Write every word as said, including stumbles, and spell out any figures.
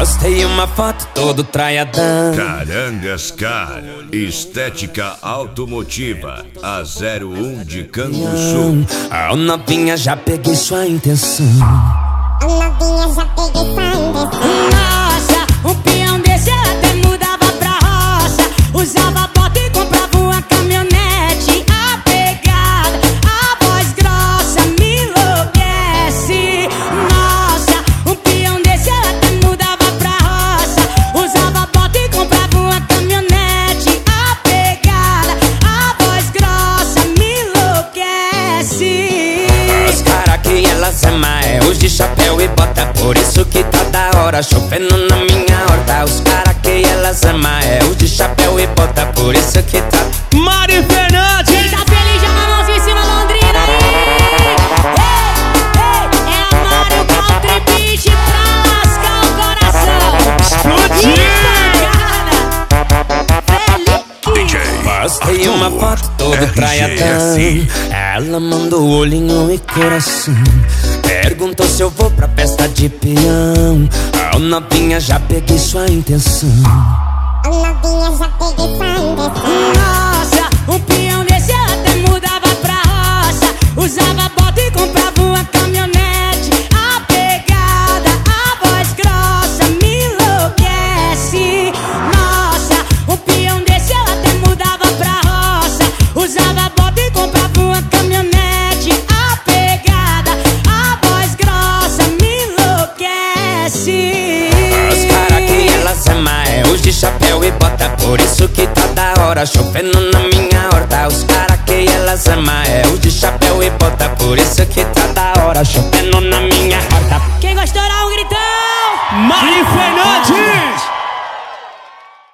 Postei uma foto todo traiadão. Carangas Car, estética automotiva, a zero um de Canguçu. A novinha, já peguei sua intenção. A novinha, já peguei sua intenção. Nossa, um peão desse ela até mudava pra roça. Usava bota e comprava uma caminhonete. A pegada, a voz grossa me enlouquece. Nossa, um peão desse ela até mudava pra roça. Usava bota e comprava uma caminhonete. A pegada, a voz grossa me enlouquece. Os cara que elas amam é os de chapéu e bota, por isso que tá da hora chovendo na minha horta. Os cara que elas amam é os de chapéu e bota, por isso que tá. Mari Fernandes! Quem tá feliz já na mãozinha em cima, Londrina. Ei, ei, é a Mario Country Beat pra lascar o coração. D J Postei uma foto todo traiadão. Ela mandou olhinho e coração. Perguntou se eu vou pra festa de peão. A novinha, já peguei sua intenção. A novinha, já peguei sua intenção. Nossa, um peão desse ela até mudava pra roça. Usava bota e comprava uma caminhonete. A pegada, a voz grossa me enlouquece. Nossa, um peão desse ela até mudava pra roça. Usava bota e comprava uma caminhonete. A pegada, a voz grossa me enlouquece. Os cara que elas amam é os de chapéu e bota, por isso que tá da hora chovendo na minha horta. Os cara que elas amam é os de chapéu e bota, por isso que tá da hora chovendo na minha horta. Quem gostou dá um gritão. Mari Fernandes!